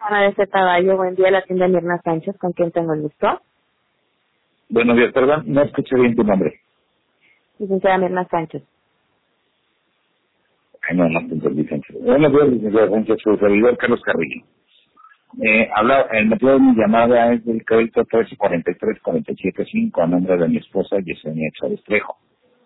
Ana de este caballo, buen día, la tienda Mirna Sánchez, ¿con quién tengo el gusto? Buenos días, perdón, no escuché bien tu nombre. Licenciada Mirna Sánchez. Ay, no te entendí, Sánchez. Buenos días, licenciado Sánchez, su servidor Carlos Carrillo. El motivo de mi llamada es del crédito 1343-475 a nombre de mi esposa Yesenia Chávez Trejo.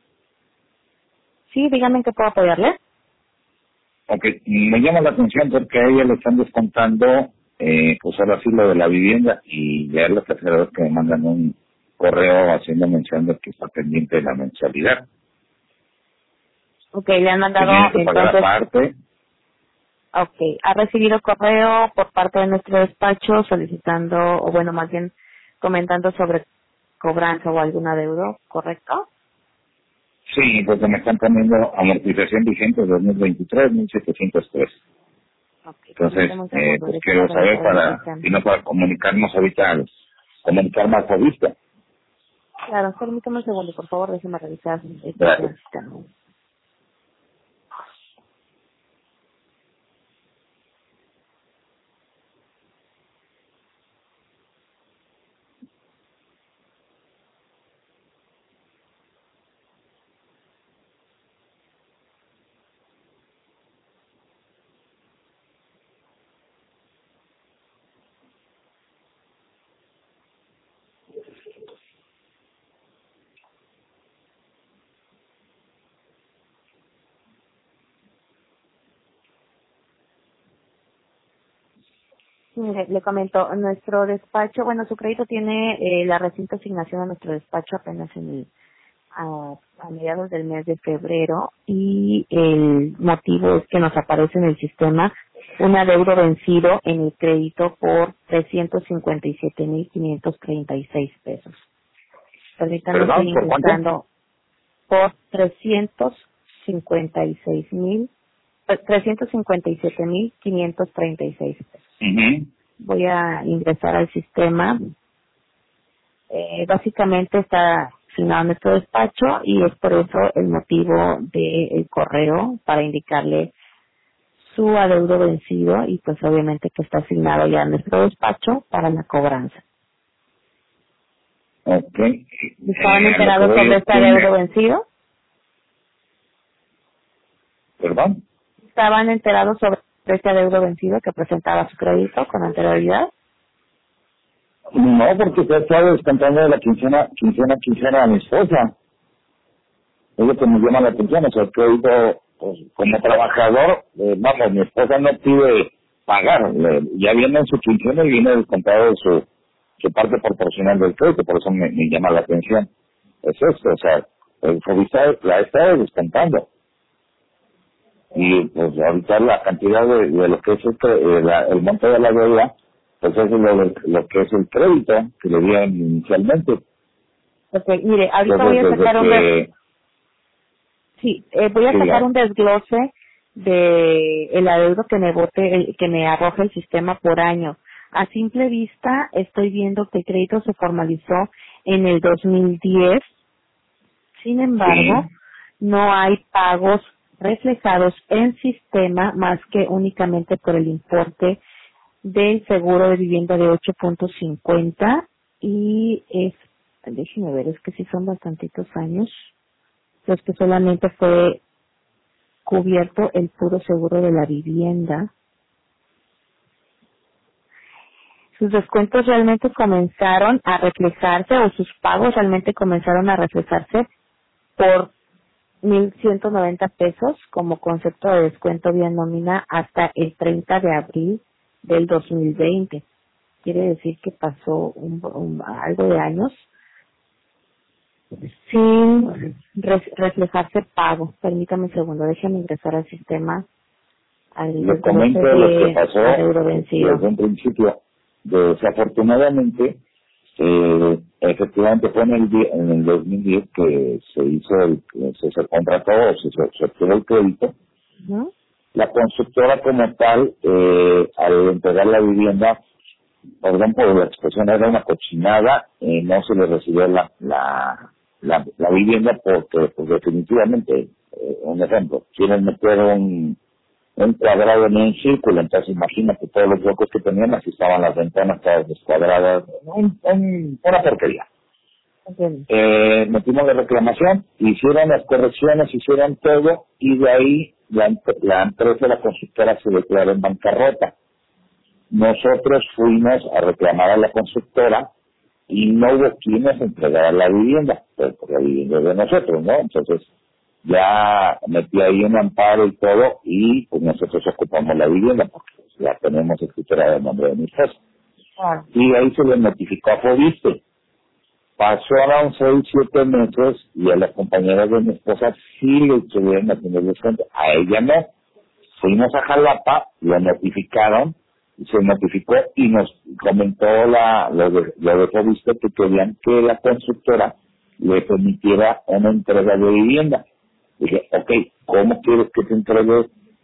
Sí, dígame en qué puedo apoyarle. Ok, me llama la atención porque a ella le están descontando, pues ahora sí lo de la vivienda, y ya es la tercera vez que me mandan un correo haciendo mención de que está pendiente de la mensualidad. Ok, le han mandado, Tenía que pagar entonces, aparte. ok, ha recibido correo por parte de nuestro despacho solicitando, o bueno, más bien comentando sobre cobranza o algún adeudo, ¿correcto? Sí, porque me están poniendo amortización vigente 2023, 1703. Ok, Entonces, permítame un segundo, pues déjeme quiero saber revisar el para, sistema. si no para comunicarnos ahorita, comunicarme a vista. Claro, permítame un segundo, por favor, déjeme revisar el Gracias. sistema. Mire, le comento, nuestro despacho, bueno, su crédito tiene la reciente asignación a nuestro despacho apenas a mediados del mes de febrero, y el motivo es que nos aparece en el sistema un adeudo vencido en el crédito por 357,536 pesos. Permítanme, estoy ¿Perdón? ¿Por cuánto? ingresando por 357,536 pesos. Mhm. Voy a ingresar al sistema. Básicamente está asignado a nuestro despacho y es por eso el motivo del correo, para indicarle su adeudo vencido, y pues obviamente que está asignado ya a nuestro despacho para la cobranza. Ok. ¿Estaban A lo que enterados voy sobre es este que adeudo vencido? ¿Perdón? ¿Estaban enterados sobre este adeudo vencido que presentaba su crédito con anterioridad? No, porque se está descontando de la quincena a mi esposa. Es lo que me llama la atención. O sea, el crédito, pues, como trabajador, vamos, mi esposa no pide pagar. Ya viene en su quincena y viene descontado de su parte proporcional del crédito. Por eso me llama la atención. Es esto, o sea, el Fobista la está descontando. Y pues ahorita la cantidad de lo que es el monto de la deuda, pues es lo que es el crédito que le dieron inicialmente. Ok, mire, ahorita voy Entonces, a sacar voy a sacar diga, un desglose de el adeudo que me que me arroja el sistema por año. A simple vista estoy viendo que el crédito se formalizó en el 2010. Sin embargo, sí, no hay pagos reflejados en sistema más que únicamente por el importe del seguro de vivienda de 8.50, y déjeme ver, es que sí son bastantitos años los que solamente fue cubierto el puro seguro de la vivienda. Sus descuentos realmente comenzaron a reflejarse, o sus pagos realmente comenzaron a reflejarse por 1,190 pesos como concepto de descuento vía nómina hasta el 30 de abril del 2020. Quiere decir que pasó algo de años sin reflejarse pago. Permítame un segundo, déjame ingresar al sistema, al le desglose comento lo que de pasó adeudo vencido. desde un principio. Desafortunadamente, efectivamente fue en el 2010 que se hizo, se contrató o se obtuvo el crédito. Ujú. La constructora como tal, al entregar la vivienda, perdón por la expresión, era una cochinada, no se le recibió la vivienda porque, pues definitivamente, un ejemplo, quieren meter un cuadrado en un círculo, entonces imagínate todos los huecos que tenían, así estaban las ventanas todas descuadradas, una porquería. Metimos la reclamación, hicieron las correcciones, hicieron todo, y de ahí la empresa, la constructora, se declaró en bancarrota. Nosotros fuimos a reclamar a la constructora y no hubo quien nos entregara la vivienda, pues por la vivienda es de nosotros, ¿no? Entonces ya metí ahí un amparo y todo, y pues nosotros ocupamos la vivienda porque ya tenemos escritura de nombre de mi esposa. Y ahí se le notificó a Fobiste. Pasaron 6-7 meses y a las compañeras de mi esposa sí le estuvieron haciendo el descuento, a ella no. Fuimos a Jalapa, lo notificaron, se notificó y nos comentó lo de Fobiste que querían que la constructora le permitiera una entrega de vivienda. Dije, ok, ¿cómo quieres que te entregue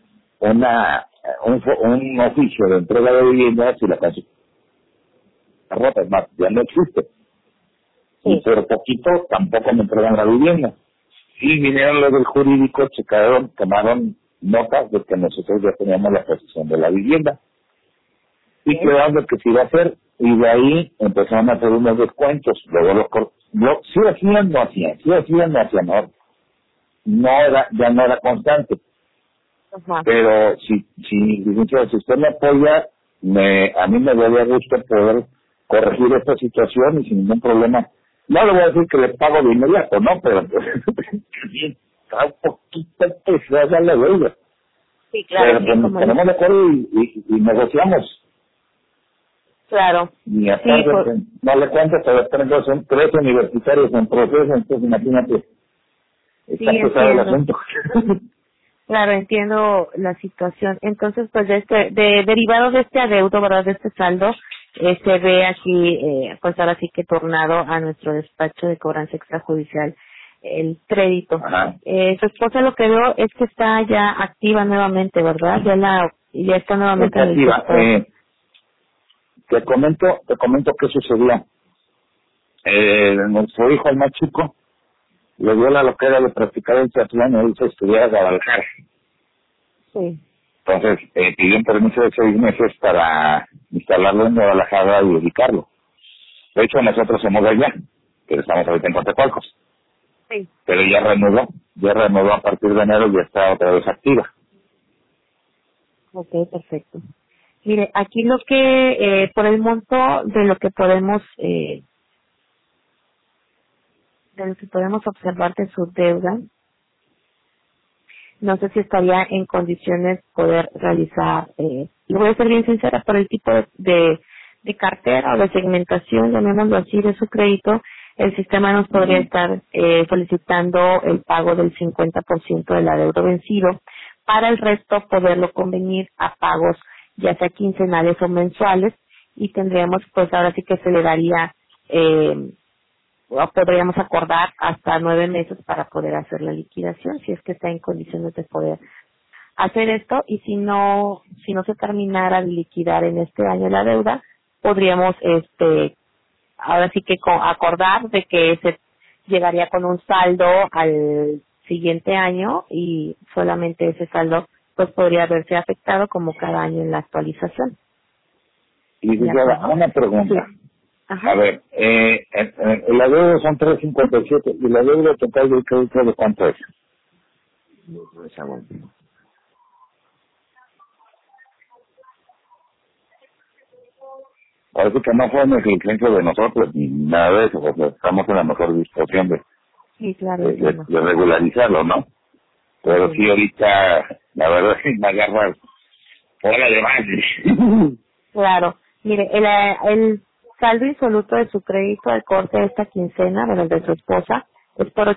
un oficio de entrega de vivienda si la constructora rota? Es más, ya no existe. Y por poquito tampoco me entregan la vivienda. Y vinieron los del jurídico, checaron, tomaron notas de que nosotros ya teníamos la posesión de la vivienda. Y quedaron de que se iba a hacer, y de ahí empezaron a hacer unos descuentos. Luego sí hacían, no hacían, ya no era constante. Ajá. Pero si usted me apoya, a mí me daría gusto poder corregir esta situación y sin ningún problema. No le voy a decir que le pago de inmediato, ¿no? Pero está un poquito pesada la deuda. Sí, claro. Pero nos ponemos de acuerdo y negociamos. Claro. Y aparte, no le cuento, pero son 3 universitarios en proceso, entonces imagínate, está pesado el asunto. Claro, entiendo la situación. Entonces, pues derivado de este adeudo, ¿verdad? De este saldo, se ve aquí, pues ahora sí que tornado a nuestro despacho de cobranza extrajudicial el crédito. Su esposa, lo que veo es que está ya activa nuevamente, ¿verdad? Ya está nuevamente activa. Te comento qué sucedió. Nuestro hijo, el más chico, le dio la loquera de practicar el triatlón y hizo estudiar a Guadalajara. Sí. Entonces, pidió un permiso de 6 meses para instalarlo en Guadalajara y ubicarlo. De hecho, nosotros somos de allá, pero estamos ahorita en Coatzacoalcos. Sí. Pero ya reanudó a partir de enero y ya está otra vez activa. Ok, perfecto. Mire, aquí lo que, por el monto de lo que podemos observar de su deuda, no sé si estaría en condiciones poder realizar, y voy a ser bien sincera, por el tipo de cartera o de segmentación, llamémoslo así, de su crédito, el sistema nos podría estar solicitando el pago del 50% del adeudo vencido, para el resto poderlo convenir a pagos ya sea quincenales o mensuales, y tendríamos, pues ahora sí que se le daría, o podríamos acordar hasta 9 meses para poder hacer la liquidación, si es que está en condiciones de poder hacer esto, y si no se terminara de liquidar en este año la deuda, podríamos ahora sí que acordar de que se llegaría con un saldo al siguiente año, y solamente ese saldo pues podría verse afectado como cada año en la actualización. Y una pregunta. Sí. Ajá. A ver, el adeudo son 357 y la deuda total del crédito, ¿de cuánto es? Parece que no fue negligencia de nosotros ni nada de eso, porque estamos en la mejor disposición de regularizarlo, ¿no? Pero sí, ahorita, la verdad, me agarra fuera de más. Claro. Mire, el saldo insoluto de su crédito al corte de esta quincena, de el de su esposa, es por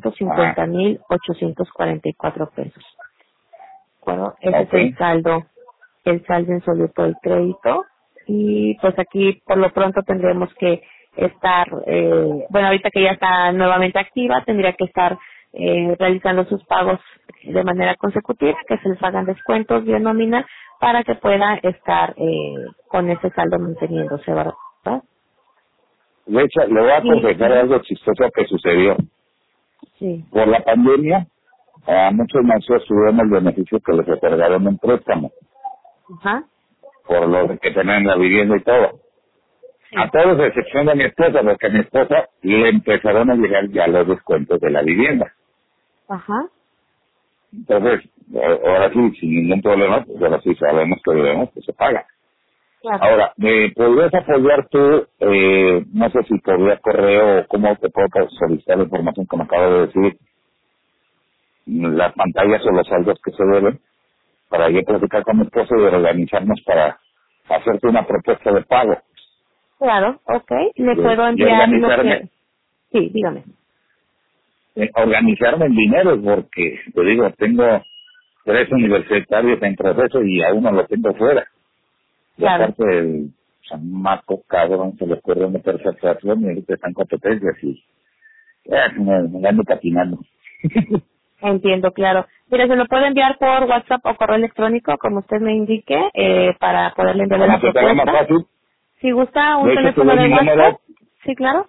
850,844 pesos. ¿De acuerdo? Ese es el saldo insoluto del crédito. Y pues aquí, por lo pronto, tendremos que estar, ahorita que ya está nuevamente activa, tendría que estar realizando sus pagos de manera consecutiva, que se les hagan descuentos vía nómina para que pueda estar con ese saldo manteniéndose, ¿verdad? De hecho, le voy a confesar algo chistoso que sucedió. Sí. Por la pandemia, A muchos maestros tuvieron el beneficio que les otorgaron un préstamo, Ajá. por lo que tenían la vivienda y todo. Sí. A todos, a excepción de mi esposa, porque a mi esposa le empezaron a llegar ya los descuentos de la vivienda. Ajá. Entonces, ahora sí, sin ningún problema, pues ahora sí sabemos que debemos, pues se paga. Claro. Ahora, ¿me podrías apoyar tú, no sé si por vía correo o cómo te puedo solicitar la información que me acabo de decir, las pantallas o los saldos que se deben, para yo platicar con mi esposo y organizarnos para hacerte una propuesta de pago? Claro, ok. Le Y- puedo y enviar lo organizarme. que... Sí, dígame. Organizarme en dinero, porque te digo, tengo 3 universitarios en proceso y a uno lo tengo fuera. Y Claro. aparte el chamaco cabrón se le ocurrió meterse a actuación y ahorita están competencias y me ando patinando. Entiendo, claro. Mira, se lo puede enviar por WhatsApp o correo electrónico, como usted me indique, para poderle enviar la Como que te haga más propuesta. fácil, Si gusta un de hecho te teléfono doy de mi WhatsApp, número, sí, claro.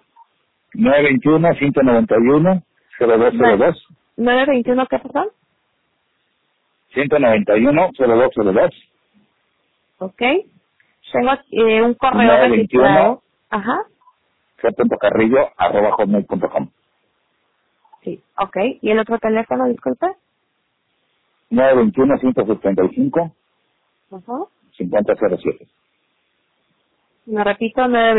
921-191-0202. 921, ¿qué, perdón? 191-0202. Ok. Tengo un correo 921 registrado. Ajá. c.carrillo@hotmail.com. Sí, ok. ¿Y el otro teléfono, disculpe? 921-175-5007. Ajá. Me repito,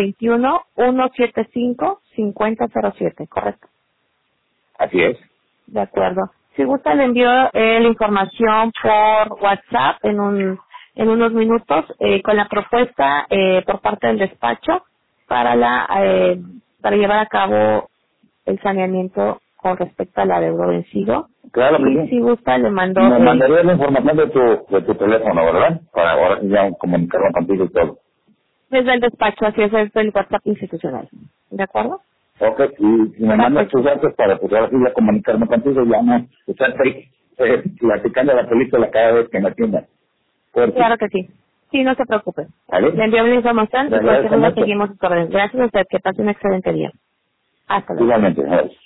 921-175-5007, correcto. Así es. De acuerdo. Si gusta, le envío la información por WhatsApp en unos minutos con la propuesta por parte del despacho para para llevar a cabo el saneamiento con respecto al adeudo vencido. Claro que Y sí. si gusta, le mando Me mandaría la información de tu teléfono, ¿verdad? Para ahora sí ya comunicarme contigo y todo. desde el despacho, así es, desde el WhatsApp institucional. ¿De acuerdo? Ok, y si me mandas Perfecto. tus datos para pues ahora sí ya comunicarme contigo, ya no estar ahí platicando la película cada vez que me atiendan. Porque, Claro que sí. Sí, no se preocupe. ¿vale? Le envío la información Le y cualquier agradezco duda mucho. seguimos sus órdenes. Gracias a usted. Que pase un excelente día. Hasta luego. Igualmente, gracias.